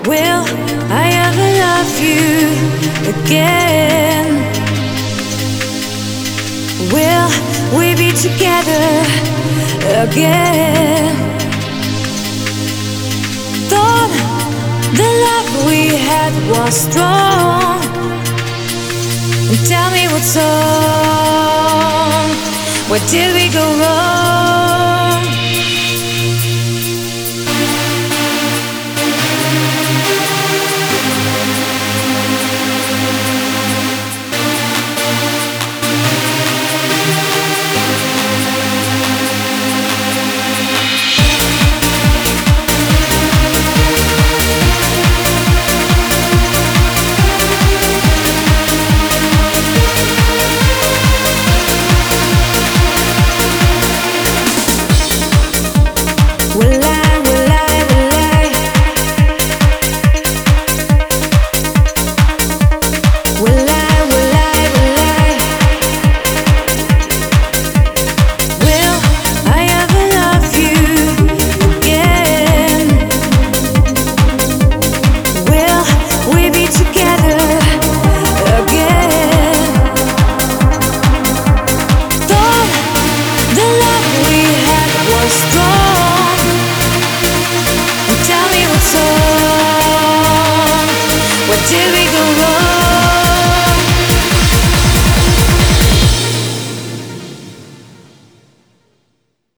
Will I ever love you again? Will we be together again? Thought the love we had was strong. Tell me what's wrong. Where did we go wrong?